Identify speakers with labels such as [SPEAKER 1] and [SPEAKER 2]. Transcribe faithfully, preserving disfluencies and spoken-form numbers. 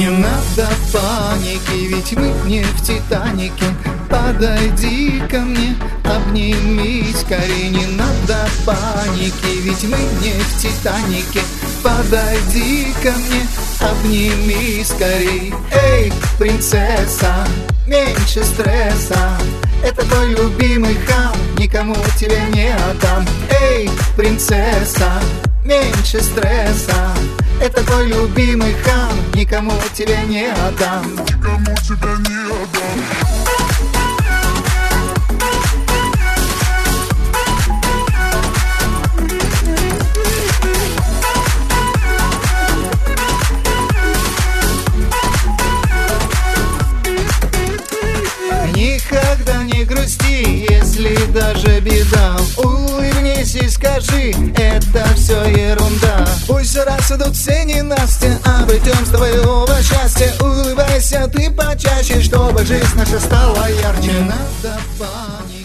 [SPEAKER 1] Не надо паники, ведь мы не в Титанике. Подойди ко мне, обнимись скорей. Не надо паники, ведь мы не в Титанике. Подойди ко мне, обнимись скорей. Эй, принцесса, меньше стресса. Это твой любимый хам, никому тебя не отдам. Эй, принцесса, меньше стресса. Это твой любимый хам, никому тебя не отдам.
[SPEAKER 2] Никому тебя не отдам.
[SPEAKER 1] Никогда не грусти, если даже беда. Улыбнись и скажи, это все ерунда. Пусть раз идут все ненастья, обретем с твоего счастья. Улыбайся ты почаще, чтобы жизнь наша стала ярче. Не надо паники.